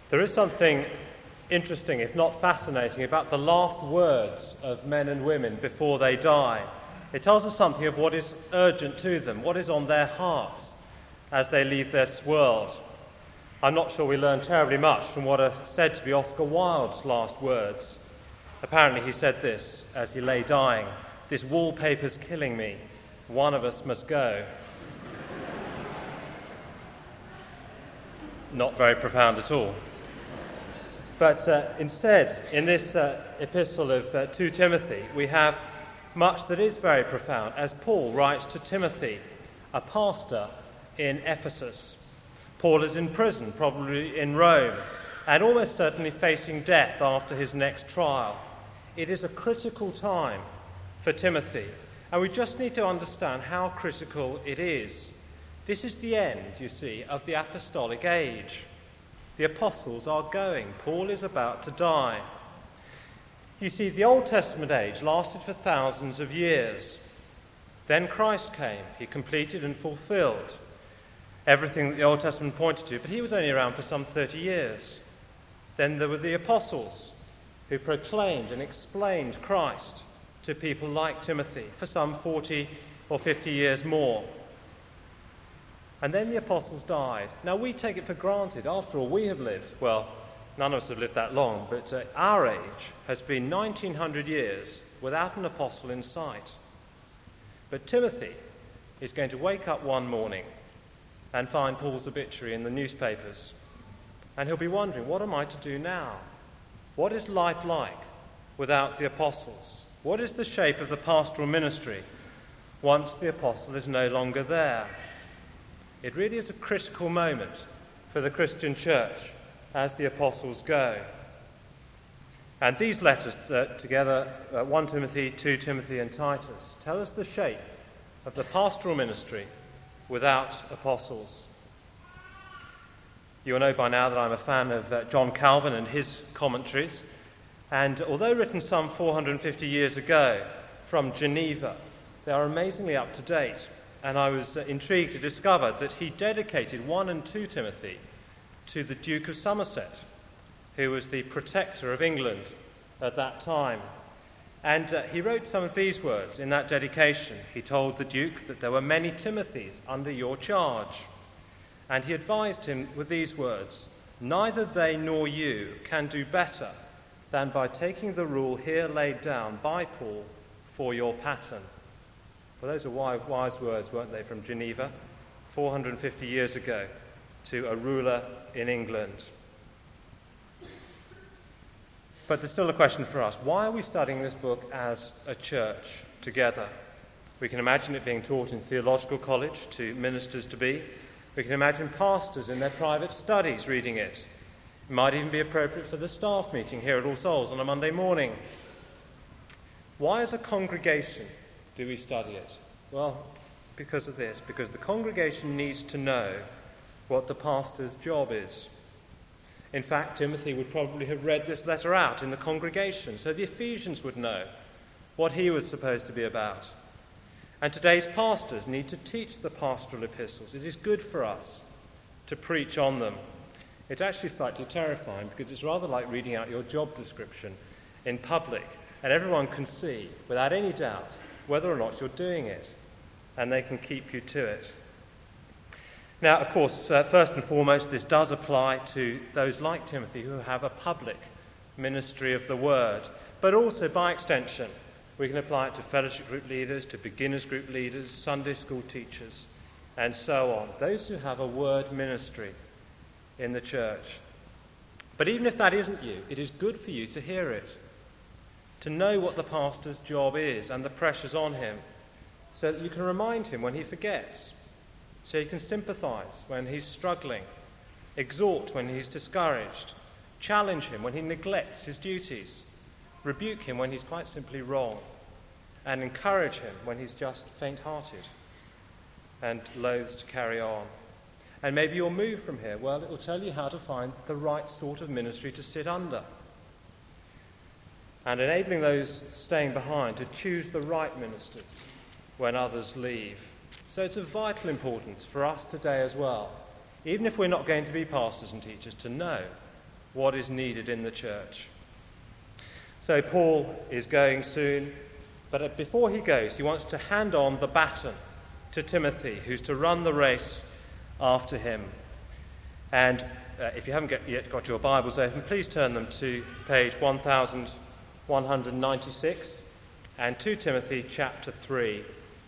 There is something interesting, if not fascinating, about the last words of men and women before they die. It tells us something of what is urgent to them, what is on their hearts as they leave this world. I'm not sure we learn terribly much from what are said to be Oscar Wilde's last words. Apparently he said this as he lay dying: "This wallpaper's killing me. One of us must go." Not very profound at all. But instead, in this epistle of 2 Timothy, we have much that is very profound, as Paul writes to Timothy, a pastor in Ephesus. Paul is in prison, probably in Rome, and almost certainly facing death after his next trial. It is a critical time for Timothy, and we just need to understand how critical it is. This is the end, you see, of the apostolic age. The apostles are going. Paul is about to die. You see, the Old Testament age lasted for thousands of years. Then Christ came. He completed and fulfilled everything that the Old Testament pointed to, but he was only around for some 30 years. Then there were the apostles who proclaimed and explained Christ to people like Timothy for some 40 or 50 years more. And then the apostles died. Now we take it for granted. After all, we have lived, well, none of us have lived that long, but our age has been 1900 years without an apostle in sight. But Timothy is going to wake up one morning and find Paul's obituary in the newspapers. And he'll be wondering, what am I to do now? What is life like without the apostles? What is the shape of the pastoral ministry once the apostle is no longer there? It really is a critical moment for the Christian church as the apostles go. And these letters together, 1 Timothy, 2 Timothy and Titus, tell us the shape of the pastoral ministry without apostles. You will know by now that I'm a fan of John Calvin and his commentaries. And although written some 450 years ago from Geneva, they are amazingly up to date. And I was intrigued to discover that he dedicated 1 and 2 Timothy to the Duke of Somerset, who was the protector of England at that time. And he wrote some of these words in that dedication. He told the Duke that there were many Timothys under your charge. And he advised him with these words: "Neither they nor you can do better than by taking the rule here laid down by Paul for your pattern." Well, those are wise words, weren't they, from Geneva, 450 years ago, to a ruler in England. But there's still a question for us. Why are we studying this book as a church together? We can imagine it being taught in theological college to ministers-to-be. We can imagine pastors in their private studies reading it. It might even be appropriate for the staff meeting here at All Souls on a Monday morning. Why, as a congregation, do we study it? Well, because of this. Because the congregation needs to know what the pastor's job is. In fact, Timothy would probably have read this letter out in the congregation, so the Ephesians would know what he was supposed to be about. And today's pastors need to teach the pastoral epistles. It is good for us to preach on them. It's actually slightly terrifying because it's rather like reading out your job description in public, and everyone can see, without any doubt, whether or not you're doing it, and they can keep you to it. Now, of course, first and foremost, this does apply to those like Timothy who have a public ministry of the word, but also by extension, we can apply it to fellowship group leaders, to beginners group leaders, Sunday school teachers, and so on. Those who have a word ministry in the church. But even if that isn't you, it is good for you to hear it, to know what the pastor's job is and the pressures on him, so that you can remind him when he forgets, so you can sympathize when he's struggling, exhort when he's discouraged, challenge him when he neglects his duties, rebuke him when he's quite simply wrong, and encourage him when he's just faint-hearted and loathes to carry on. And maybe you'll move from here. Well, it will tell you how to find the right sort of ministry to sit under, and enabling those staying behind to choose the right ministers when others leave. So it's of vital importance for us today as well, even if we're not going to be pastors and teachers, to know what is needed in the church. So Paul is going soon, but before he goes, he wants to hand on the baton to Timothy, who's to run the race after him. And if you haven't yet got your Bibles open, please turn them to page 1196 and 2 Timothy chapter 3.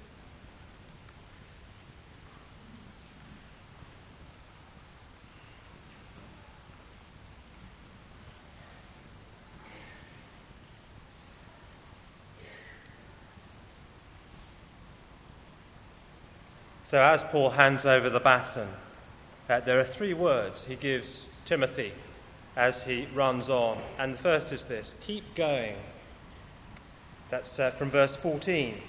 So as Paul hands over the baton, there are 3 words he gives Timothy as he runs on. And the first is this: keep going. That's from verse 14.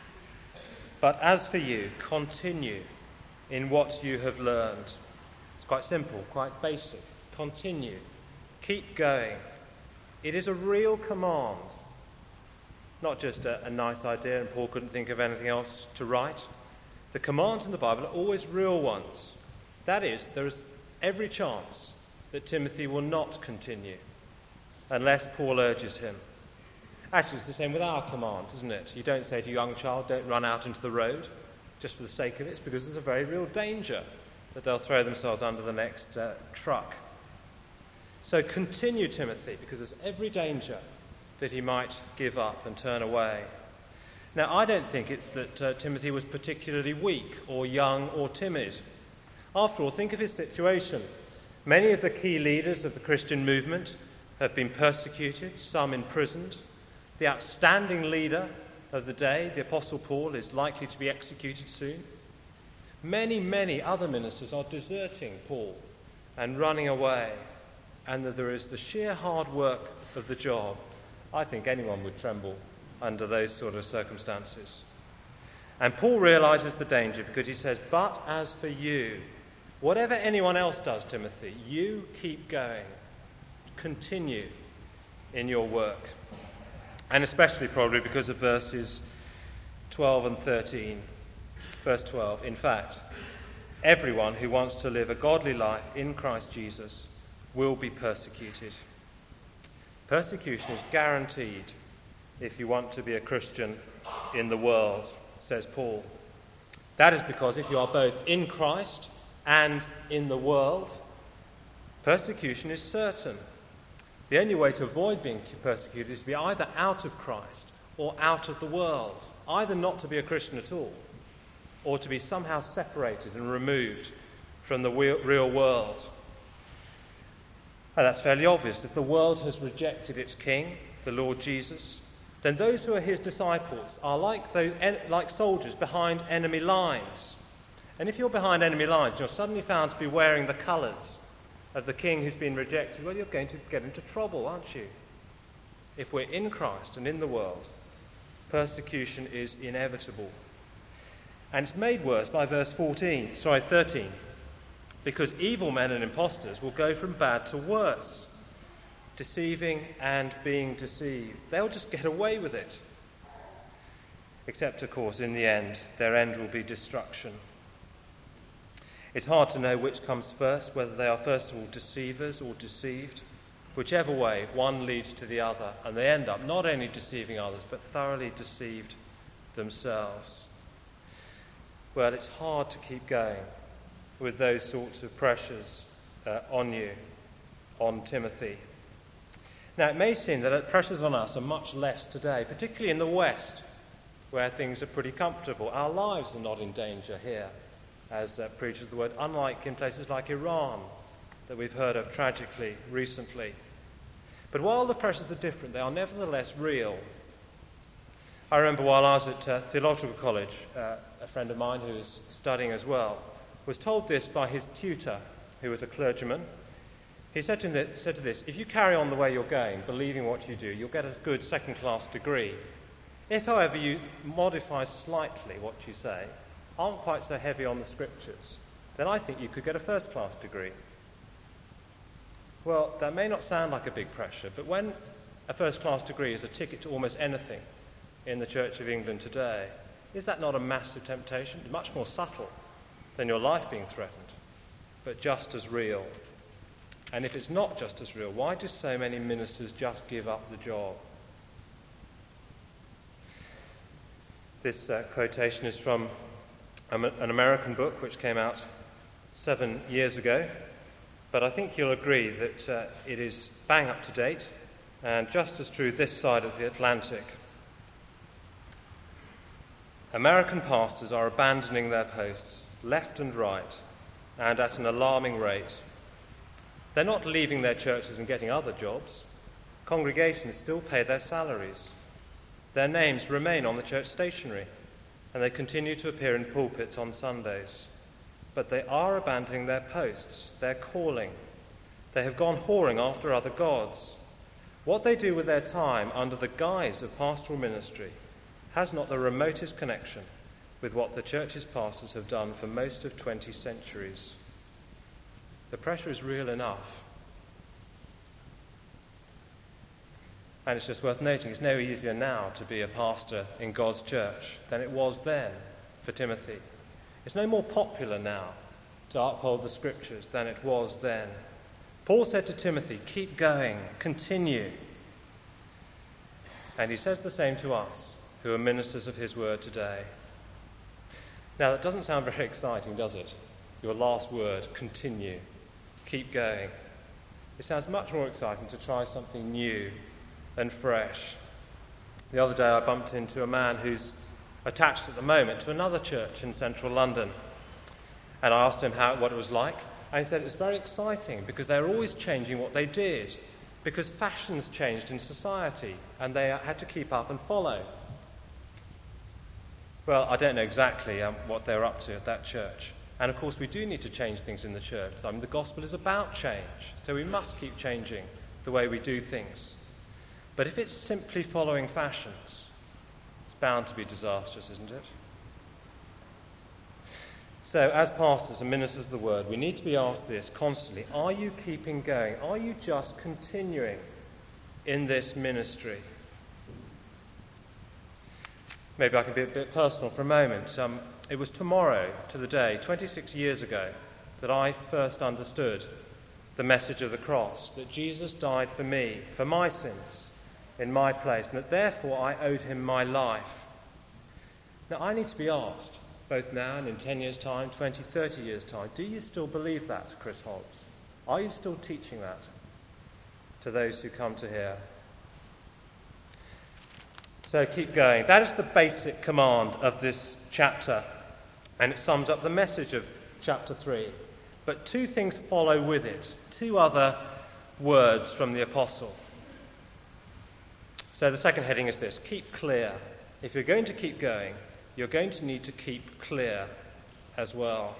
But as for you, continue in what you have learned. It's quite simple, quite basic. Continue. Keep going. It is a real command, not just a nice idea, and Paul couldn't think of anything else to write. The commands in the Bible are always real ones. That is, there is every chance that Timothy will not continue unless Paul urges him. Actually, it's the same with our commands, isn't it? You don't say to a young child, don't run out into the road just for the sake of it. It's because there's a very real danger that they'll throw themselves under the next truck. So continue, Timothy, because there's every danger that he might give up and turn away. Now, I don't think it's that Timothy was particularly weak or young or timid. After all, think of his situation. Many of the key leaders of the Christian movement have been persecuted, some imprisoned. The outstanding leader of the day, the Apostle Paul, is likely to be executed soon. Many, many other ministers are deserting Paul and running away. And that there is the sheer hard work of the job. I think anyone would tremble under those sort of circumstances. And Paul realizes the danger because he says, but as for you, whatever anyone else does, Timothy, you keep going. Continue in your work. And especially probably because of verses 12 and 13. Verse 12, in fact, everyone who wants to live a godly life in Christ Jesus will be persecuted. Persecution is guaranteed if you want to be a Christian in the world, says Paul. That is because if you are both in Christ and in the world, persecution is certain. The only way to avoid being persecuted is to be either out of Christ or out of the world, either not to be a Christian at all, or to be somehow separated and removed from the real world. And that's fairly obvious. If the world has rejected its king, the Lord Jesus, then those who are his disciples are like soldiers behind enemy lines. And if you're behind enemy lines, you're suddenly found to be wearing the colours of the king who's been rejected. Well, you're going to get into trouble, aren't you? If we're in Christ and in the world, persecution is inevitable. And it's made worse by verse 13. Because evil men and impostors will go from bad to worse, deceiving and being deceived. They'll just get away with it. Except, of course, in the end, their end will be destruction. It's hard to know which comes first, whether they are first of all deceivers or deceived. Whichever way, one leads to the other, and they end up not only deceiving others, but thoroughly deceived themselves. Well, it's hard to keep going with those sorts of pressures on you, on Timothy. Now, it may seem that the pressures on us are much less today, particularly in the West, where things are pretty comfortable. Our lives are not in danger here, as preachers of the word, unlike in places like Iran, that we've heard of tragically recently. But while the pressures are different, they are nevertheless real. I remember while I was at theological college, a friend of mine who was studying as well was told this by his tutor, who was a clergyman. He said to this, if you carry on the way you're going, believing what you do, you'll get a good second-class degree. If, however, you modify slightly what you say, aren't quite so heavy on the scriptures, then I think you could get a first-class degree. Well, that may not sound like a big pressure, but when a first-class degree is a ticket to almost anything in the Church of England today, is that not a massive temptation? Much more subtle than your life being threatened, but just as real. And if it's not just as real, why do so many ministers just give up the job? This quotation is from an American book which came out 7 years ago, but I think you'll agree that it is bang up to date and just as true this side of the Atlantic. American pastors are abandoning their posts left and right and at an alarming rate. They're not leaving their churches and getting other jobs. Congregations still pay their salaries. Their names remain on the church stationery, and they continue to appear in pulpits on Sundays. But they are abandoning their posts, their calling. They have gone whoring after other gods. What they do with their time under the guise of pastoral ministry has not the remotest connection with what the church's pastors have done for most of 20 centuries. The pressure is real enough. And it's just worth noting, it's no easier now to be a pastor in God's church than it was then for Timothy. It's no more popular now to uphold the scriptures than it was then. Paul said to Timothy, keep going, continue. And he says the same to us, who are ministers of his word today. Now, that doesn't sound very exciting, does it? Your last word, continue. Keep going. It sounds much more exciting to try something new and fresh. The other day I bumped into a man who's attached at the moment to another church in central London. And I asked him what it was like. And he said it's very exciting because they're always changing what they did, because fashions changed in society and they had to keep up and follow. Well, I don't know exactly what they're up to at that church. And of course we do need to change things in the church. I mean, the gospel is about change, so we must keep changing the way we do things. But if it's simply following fashions, it's bound to be disastrous, isn't it? So as pastors and ministers of the word, we need to be asked this constantly. Are you keeping going? Are you just continuing in this ministry? Maybe I can be a bit personal for a moment. It was tomorrow to the day, 26 years ago, that I first understood the message of the cross, that Jesus died for me, for my sins, in my place, and that therefore I owed him my life. Now I need to be asked, both now and in 10 years' time, 20, 30 years' time, do you still believe that, Chris Hobbs? Are you still teaching that to those who come to hear? So keep going. That is the basic command of this chapter, and it sums up the message of chapter 3. But two things follow with it, two other words from the apostle. So the second heading is this: keep clear. If you're going to keep going, you're going to need to keep clear as well.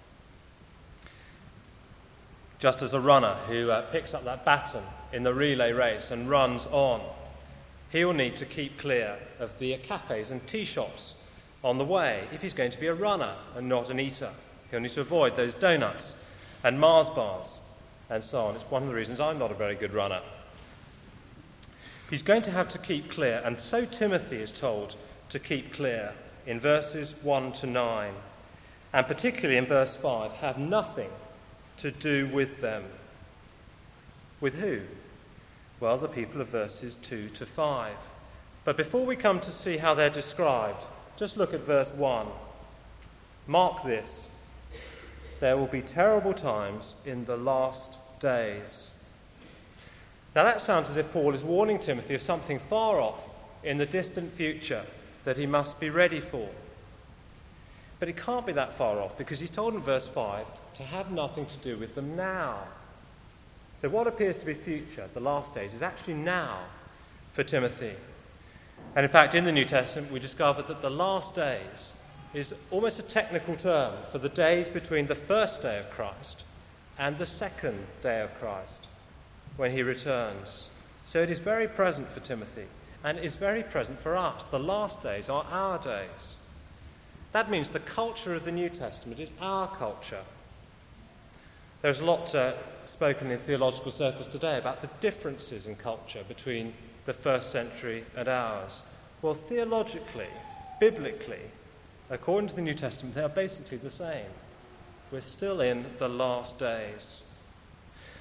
Just as a runner who picks up that baton in the relay race and runs on, he will need to keep clear of the cafes and tea shops on the way if he's going to be a runner and not an eater. He'll need to avoid those donuts and Mars bars and so on. It's one of the reasons I'm not a very good runner. He's going to have to keep clear, and so Timothy is told to keep clear in verses 1 to 9, and particularly in verse 5, have nothing to do with them. With who? Well, the people of verses 2 to 5. But before we come to see how they're described, just look at verse 1. Mark this: there will be terrible times in the last days. Now that sounds as if Paul is warning Timothy of something far off in the distant future that he must be ready for. But it can't be that far off, because he's told in verse 5 to have nothing to do with them now. So what appears to be future, the last days, is actually now for Timothy. And in fact, in the New Testament, we discover that the last days is almost a technical term for the days between the first day of Christ and the second day of Christ, when he returns. So it is very present for Timothy, and it is very present for us. The last days are our days. That means the culture of the New Testament is our culture. There's a lot spoken in theological circles today about the differences in culture between the first century and ours. Well, theologically, biblically, according to the New Testament, they are basically the same. We're still in the last days.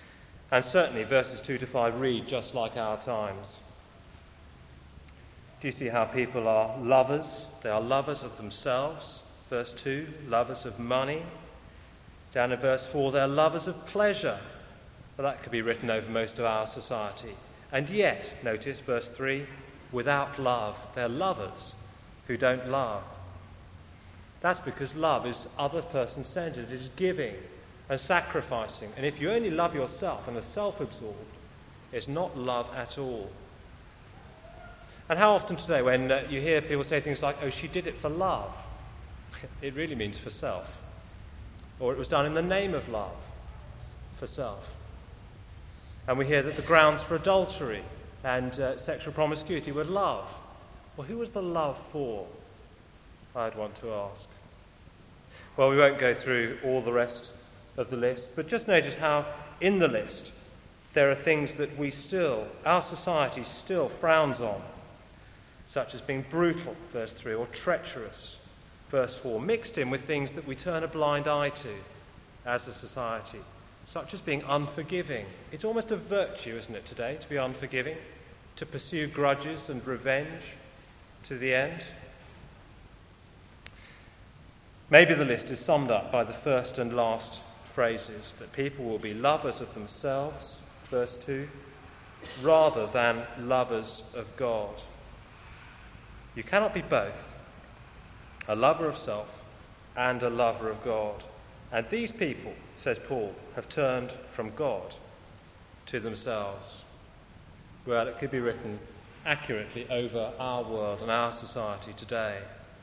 And certainly verses 2 to 5 read just like our times. Do you see how people are lovers? They are lovers of themselves. Verse 2, lovers of money. Down in verse 4, they're lovers of pleasure. Well, that could be written over most of our society. And yet, notice verse 3, without love. They're lovers who don't love. That's because love is other person-centered. It is giving and sacrificing. And if you only love yourself and are self-absorbed, it's not love at all. And how often today when you hear people say things like, oh, she did it for love, it really means for self. Or it was done in the name of love, for self. And we hear that the grounds for adultery and sexual promiscuity were love. Well, who was the love for? I'd want to ask. Well, we won't go through all the rest of the list, but just notice how in the list there are things that our society still frowns on, such as being brutal, verse 3, or treacherous, verse 4, mixed in with things that we turn a blind eye to as a society, such as being unforgiving. It's almost a virtue, isn't it, today, to be unforgiving, to pursue grudges and revenge to the end. Maybe the list is summed up by the first and last phrases, that people will be lovers of themselves, verse 2, rather than lovers of God. You cannot be both, a lover of self and a lover of God. And these people, says Paul, have turned from God to themselves. Well, it could be written accurately over our world and our society today.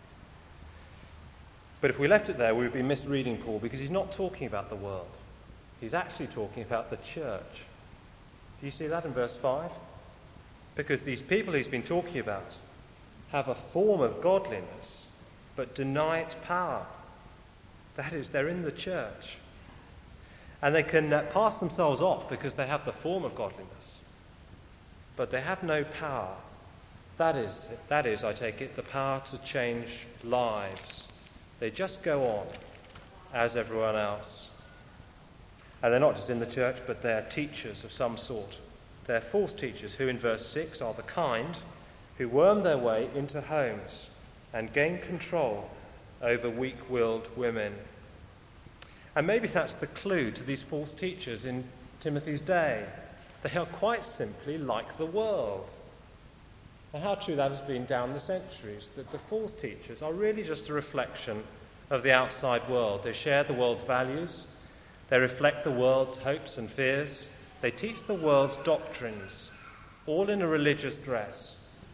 But if we left it there, we would be misreading Paul, because he's not talking about the world. He's actually talking about the church. Do you see that in verse 5? Because these people he's been talking about have a form of godliness, but deny its power. That is, they're in the church. And they can pass themselves off because they have the form of godliness, but they have no power. That is, I take it, the power to change lives. They just go on as everyone else. And they're not just in the church, but they're teachers of some sort. They're false teachers who, in verse 6, are the kind who worm their way into homes and gain control over weak-willed women. And maybe that's the clue to these false teachers in Timothy's day. They are quite simply like the world. And how true that has been down the centuries, that the false teachers are really just a reflection of the outside world. They share the world's values. They reflect the world's hopes and fears. They teach the world's doctrines, all in a religious dress.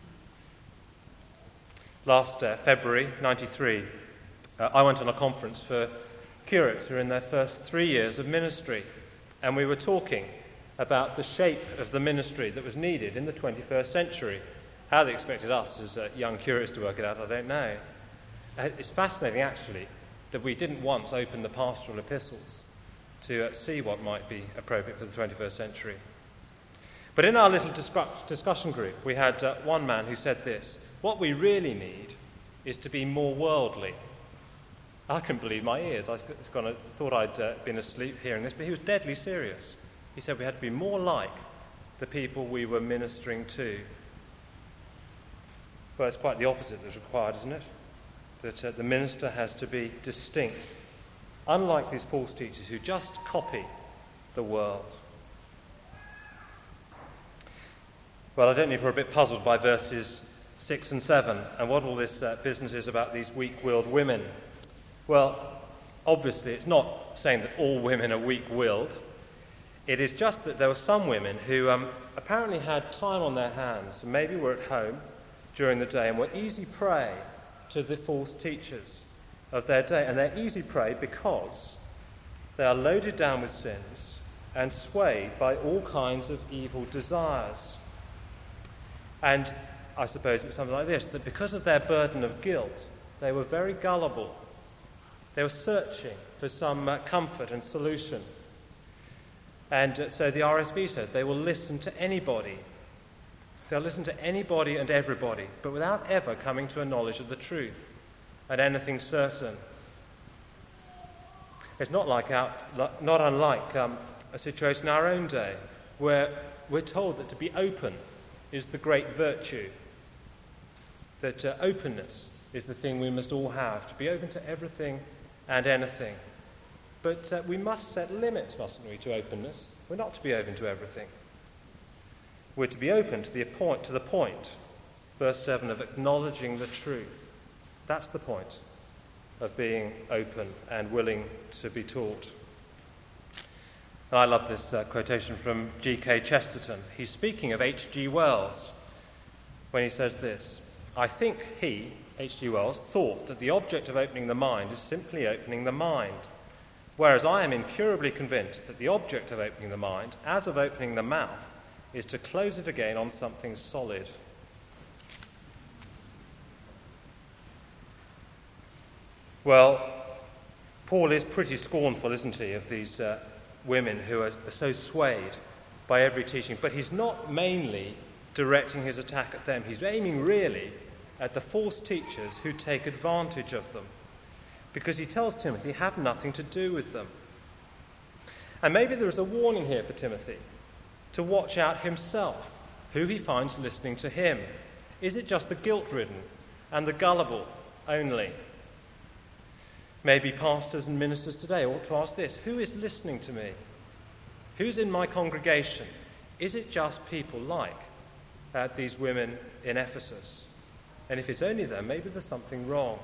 Last February, 93, I went on a conference for curates who are in their first 3 years of ministry, and we were talking about the shape of the ministry that was needed in the 21st century. How they expected us as young curates to work it out, I don't know. It's fascinating, actually, that we didn't once open the pastoral epistles to see what might be appropriate for the 21st century. But in our little discussion group, we had one man who said this: what we really need is to be more worldly. I couldn't believe my ears. I thought I'd been asleep hearing this, but he was deadly serious. He said we had to be more like the people we were ministering to. Well, it's quite the opposite that's required, isn't it? That the minister has to be distinct, unlike these false teachers who just copy the world. Well, I don't know if we're a bit puzzled by verses 6 and 7 and what all this business is about these weak-willed women. Well, obviously it's not saying that all women are weak-willed. It is just that there were some women who apparently had time on their hands, and maybe were at home during the day and were easy prey to the false teachers of their day. And they're easy prey because they are loaded down with sins and swayed by all kinds of evil desires. And I suppose it's something like this, that because of their burden of guilt, they were very gullible. They were searching for some comfort and solution. And so the RSV says they will listen to anybody. They'll listen to anybody and everybody, but without ever coming to a knowledge of the truth and anything certain. It's not unlike a situation in our own day where we're told that to be open is the great virtue, that openness is the thing we must all have, to be open to everything and anything. But we must set limits, mustn't we, to openness? We're not to be open to everything. We're to be open to the point, verse 7, of acknowledging the truth. That's the point of being open and willing to be taught. And I love this quotation from G.K. Chesterton. He's speaking of H.G. Wells when he says this: "I think he, H.G. Wells, thought that the object of opening the mind is simply opening the mind, whereas I am incurably convinced that the object of opening the mind, as of opening the mouth, is to close it again on something solid." Well, Paul is pretty scornful, isn't he, of these women who are so swayed by every teaching. But he's not mainly directing his attack at them. He's aiming really at the false teachers who take advantage of them. Because he tells Timothy, have nothing to do with them. And maybe there is a warning here for Timothy to watch out himself, who he finds listening to him. Is it just the guilt-ridden and the gullible only? Maybe pastors and ministers today ought to ask this: who is listening to me? Who's in my congregation? Is it just people like these women in Ephesus? And if it's only them, maybe there's something wrong.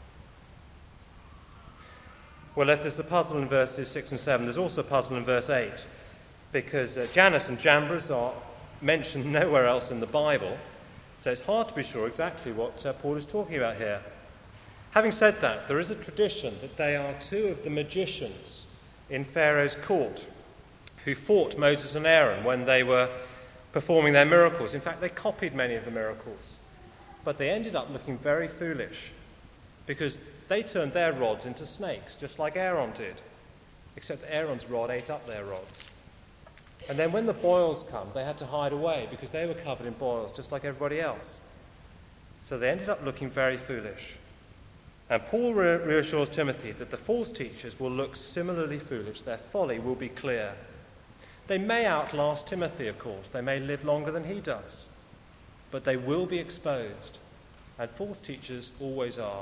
Well, if there's a puzzle in verses 6 and 7, there's also a puzzle in verse 8, because Jannes and Jambres are mentioned nowhere else in the Bible, so it's hard to be sure exactly what Paul is talking about here. Having said that, there is a tradition that they are two of the magicians in Pharaoh's court who fought Moses and Aaron when they were performing their miracles. In fact, they copied many of the miracles, but they ended up looking very foolish because they turned their rods into snakes, just like Aaron did, except that Aaron's rod ate up their rods. And then when the boils come, they had to hide away because they were covered in boils, just like everybody else. So they ended up looking very foolish. And Paul reassures Timothy that the false teachers will look similarly foolish. Their folly will be clear. They may outlast Timothy, of course. They may live longer than he does. But they will be exposed. And false teachers always are.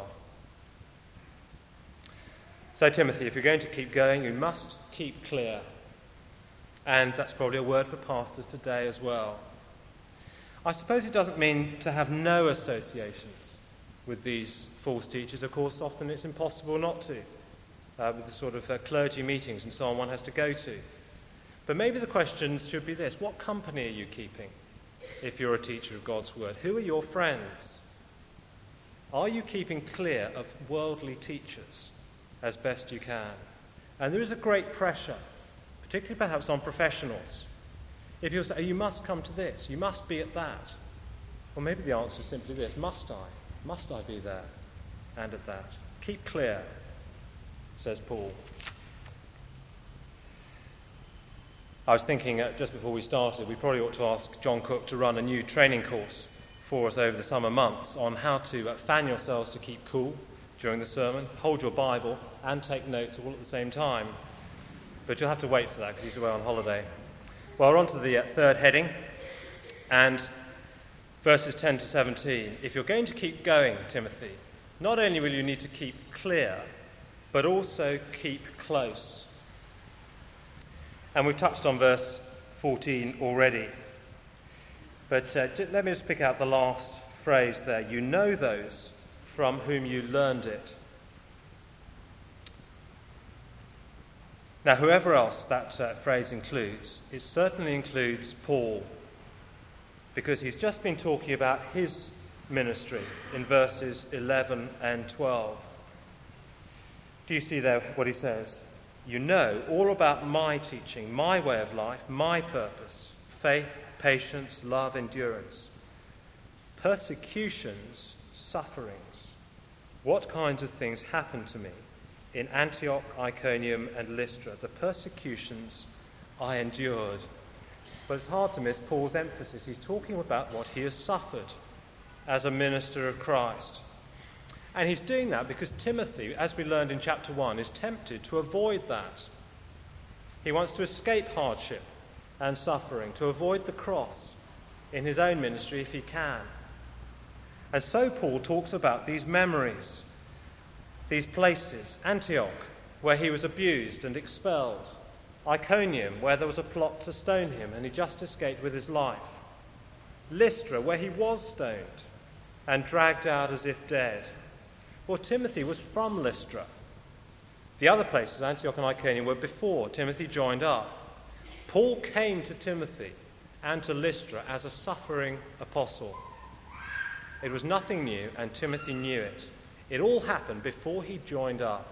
So, Timothy, if you're going to keep going, you must keep clear. And that's probably a word for pastors today as well. I suppose it doesn't mean to have no associations with these false teachers. Of course, often it's impossible not to, with the sort of clergy meetings and so on one has to go to. But maybe the questions should be this: what company are you keeping if you're a teacher of God's word? Who are your friends? Are you keeping clear of worldly teachers as best you can? And there is a great pressure, particularly perhaps on professionals. If you say, you must come to this, you must be at that. Well, maybe the answer is simply this: must I? Must I be there and at that? Keep clear, says Paul. I was thinking just before we started, we probably ought to ask John Cook to run a new training course for us over the summer months on how to fan yourselves to keep cool during the sermon, hold your Bible and take notes all at the same time. But you'll have to wait for that because he's away on holiday. Well, we're on to the third heading, and verses 10 to 17. If you're going to keep going, Timothy, not only will you need to keep clear, but also keep close. And we've touched on verse 14 already. But let me just pick out the last phrase there. You know those from whom you learned it. Now, whoever else that phrase includes, it certainly includes Paul, because he's just been talking about his ministry in verses 11 and 12. Do you see there what he says? You know all about my teaching, my way of life, my purpose, faith, patience, love, endurance, persecutions, sufferings. What kinds of things happened to me in Antioch, Iconium, and Lystra? The persecutions I endured. But it's hard to miss Paul's emphasis. He's talking about what he has suffered as a minister of Christ. And he's doing that because Timothy, as we learned in chapter 1, is tempted to avoid that. He wants to escape hardship and suffering, to avoid the cross in his own ministry if he can. And so Paul talks about these memories, these places: Antioch, where he was abused and expelled; Iconium, where there was a plot to stone him and he just escaped with his life; Lystra, where he was stoned and dragged out as if dead. Well, Timothy was from Lystra. The other places, Antioch and Iconium, were before Timothy joined up. Paul came to Timothy and to Lystra as a suffering apostle. It was nothing new, and Timothy knew it. It all happened before he joined up.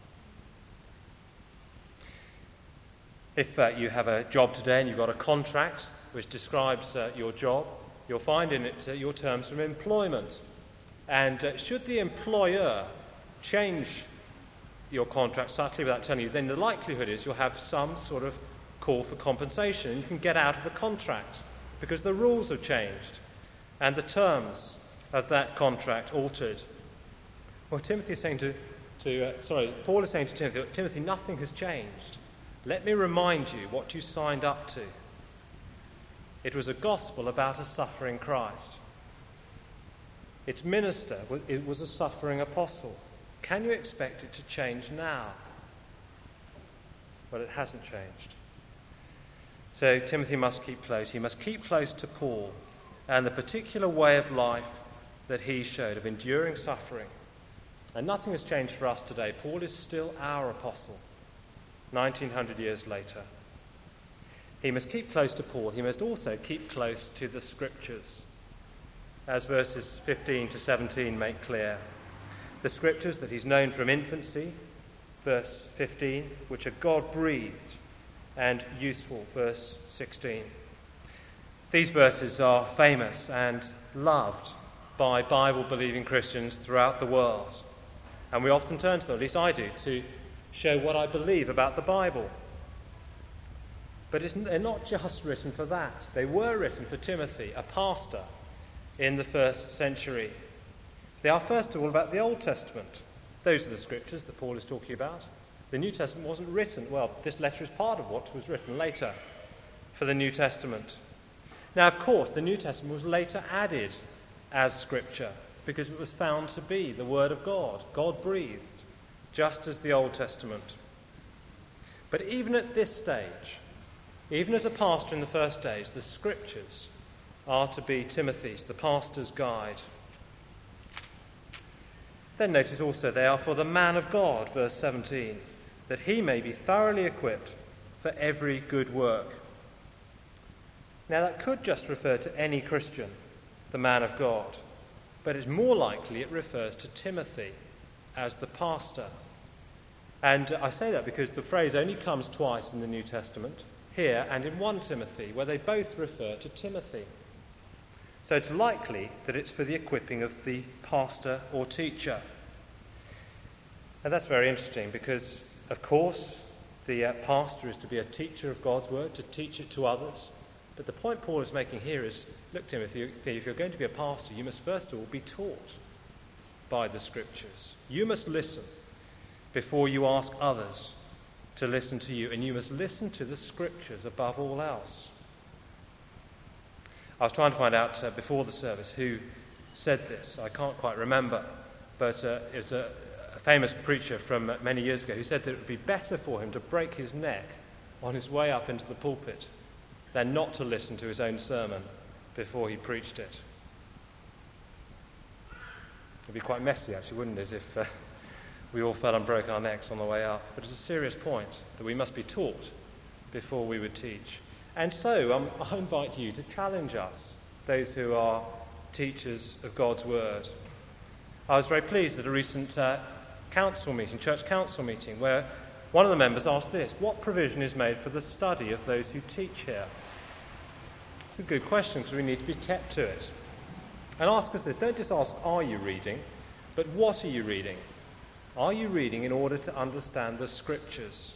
If you have a job today and you've got a contract which describes your job, you'll find in it your terms of employment. And should the employer change your contract subtly without telling you, then the likelihood is you'll have some sort of call for compensation, and you can get out of the contract because the rules have changed and the terms of that contract altered. Well, Paul is saying to Timothy, Timothy, nothing has changed. Let me remind you what you signed up to. It was a gospel about a suffering Christ. Its minister, it was a suffering apostle. Can you expect it to change now? Well, it hasn't changed. So Timothy must keep close. He must keep close to Paul and the particular way of life that he showed, of enduring suffering. And nothing has changed for us today. Paul is still our apostle, 1900 years later. He must keep close to Paul. He must also keep close to the Scriptures, as verses 15 to 17 make clear. The Scriptures that he's known from infancy, verse 15, which are God-breathed and useful, verse 16. These verses are famous and loved by Bible-believing Christians throughout the world. And we often turn to them, at least I do, to show what I believe about the Bible. But they're not just written for that. They were written for Timothy, a pastor in the first century. They are first of all about the Old Testament. Those are the Scriptures that Paul is talking about. The New Testament wasn't written. Well, this letter is part of what was written later for the New Testament. Now, of course, the New Testament was later added as Scripture because it was found to be the Word of God, God-breathed, just as the Old Testament. But even at this stage, even as a pastor in the first days, the Scriptures are to be Timothy's, the pastor's guide. Then notice also they are for the man of God, verse 17, that he may be thoroughly equipped for every good work. Now that could just refer to any Christian, the man of God, but it's more likely it refers to Timothy as the pastor. And I say that because the phrase only comes twice in the New Testament, here and in 1 Timothy, where they both refer to Timothy. So it's likely that it's for the equipping of the pastor or teacher. And that's very interesting because, of course, the pastor is to be a teacher of God's word, to teach it to others. But the point Paul is making here is, look, Timothy, if you're going to be a pastor, you must first of all be taught by the Scriptures. You must listen before you ask others to listen to you, and you must listen to the Scriptures above all else. I was trying to find out before the service who said this. I can't quite remember, but it's a famous preacher from many years ago who said that it would be better for him to break his neck on his way up into the pulpit than not to listen to his own sermon before he preached it. It'd be quite messy, actually, wouldn't it, if we all fell and broke our necks on the way up. But it's a serious point that we must be taught before we would teach. And so I invite you to challenge us, those who are teachers of God's word. I was very pleased at a recent church council meeting, where one of the members asked this: what provision is made for the study of those who teach here? It's a good question because we need to be kept to it. And ask us this: don't just ask, are you reading, but what are you reading? Are you reading in order to understand the Scriptures?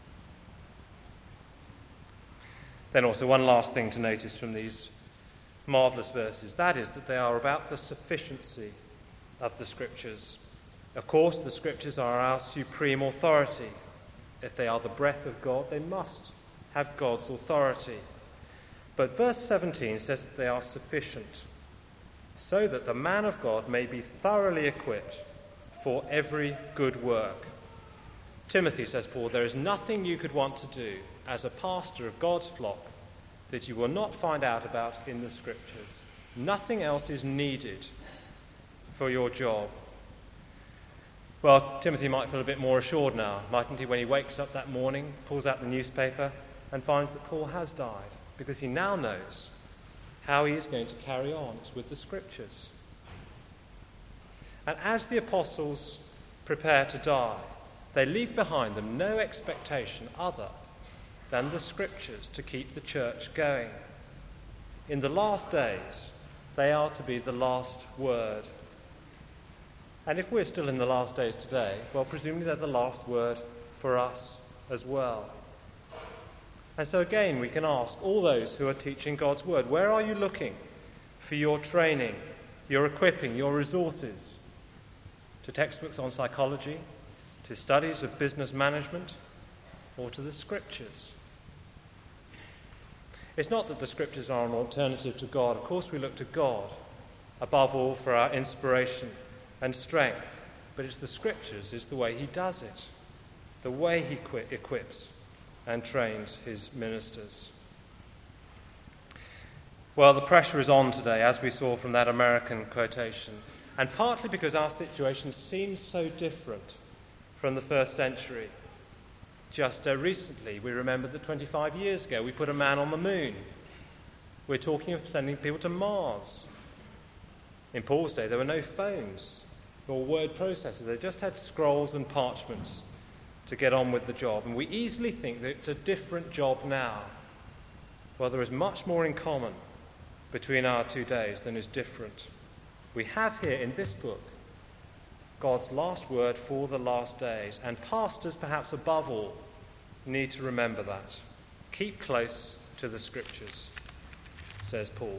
Then also one last thing to notice from these marvellous verses, that is that they are about the sufficiency of the Scriptures. Of course, the Scriptures are our supreme authority. If they are the breath of God, they must have God's authority. But verse 17 says that they are sufficient, so that the man of God may be thoroughly equipped for every good work. Timothy, says Paul, there is nothing you could want to do as a pastor of God's flock that you will not find out about in the Scriptures. Nothing else is needed for your job. Well, Timothy might feel a bit more assured now, mightn't he, when he wakes up that morning, pulls out the newspaper and finds that Paul has died, because he now knows how he is going to carry on. It's with the Scriptures. And as the apostles prepare to die, they leave behind them no expectation other than the Scriptures to keep the church going. In the last days, they are to be the last word. And if we're still in the last days today, well, presumably they're the last word for us as well. And so again, we can ask all those who are teaching God's word, where are you looking for your training, your equipping, your resources? To textbooks on psychology, to studies of business management, or to the Scriptures? It's not that the Scriptures are an alternative to God. Of course we look to God above all for our inspiration and strength, but it's the Scriptures, is the way he does it, the way he equips and trains his ministers. Well, the pressure is on today, as we saw from that American quotation, and partly because our situation seems so different from the first century. Just recently, we remembered that 25 years ago we put a man on the moon. We're talking of sending people to Mars. In Paul's day, there were no phones or word processors. They just had scrolls and parchments to get on with the job. And we easily think that it's a different job now. Well, there is much more in common between our 2 days than is different. We have here in this book God's last word for the last days. And pastors, perhaps above all, need to remember that. Keep close to the Scriptures, says Paul.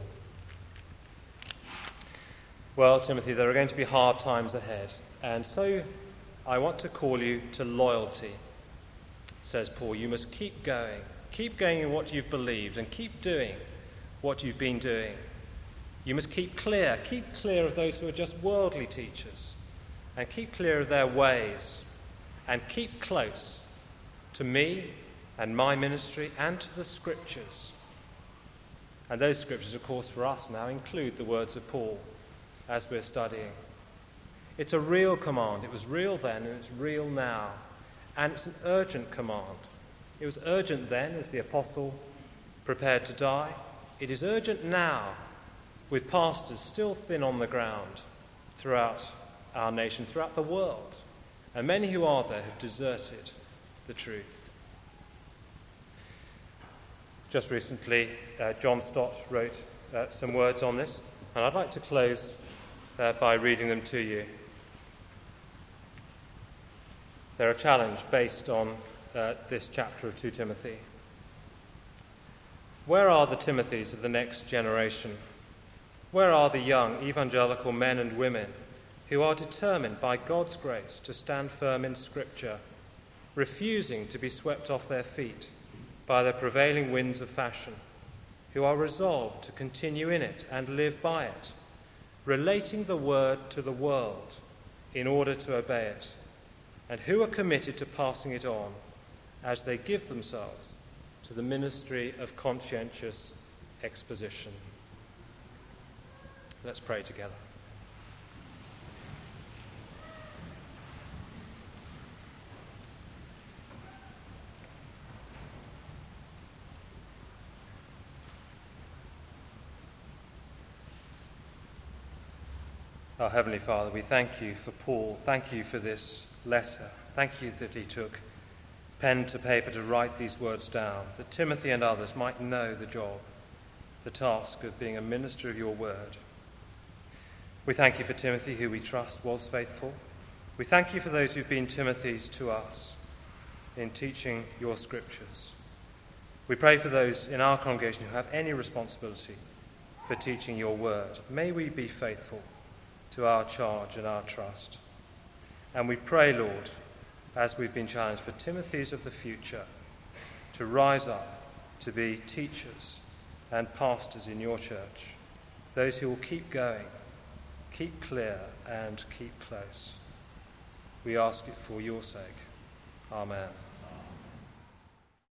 Well, Timothy, there are going to be hard times ahead. And so I want to call you to loyalty, says Paul. You must keep going. Keep going in what you've believed and keep doing what you've been doing. You must keep clear of those who are just worldly teachers, and keep clear of their ways, and keep close to me and my ministry and to the Scriptures. And those Scriptures, of course, for us now include the words of Paul as we're studying. It's a real command. It was real then and it's real now. And it's an urgent command. It was urgent then as the apostle prepared to die. It is urgent now with pastors still thin on the ground throughout our nation, throughout the world. And many who are there have deserted the truth. Just recently, John Stott wrote some words on this, and I'd like to close by reading them to you. They're a challenge based on this chapter of 2 Timothy. Where are the Timothys of the next generation? Where are the young evangelical men and women who are determined by God's grace to stand firm in Scripture, refusing to be swept off their feet by the prevailing winds of fashion, who are resolved to continue in it and live by it, relating the word to the world in order to obey it, and who are committed to passing it on as they give themselves to the ministry of conscientious exposition? Let's pray together. Our Heavenly Father, we thank you for Paul. Thank you for this letter. Thank you that he took pen to paper to write these words down, that Timothy and others might know the job, the task of being a minister of your word. We thank you for Timothy, who we trust was faithful. We thank you for those who've been Timothys to us in teaching your Scriptures. We pray for those in our congregation who have any responsibility for teaching your word. May we be faithful to our charge and our trust. And we pray, Lord, as we've been challenged, for Timothys of the future to rise up to be teachers and pastors in your church, those who will keep going, keep clear, and keep close. We ask it for your sake. Amen.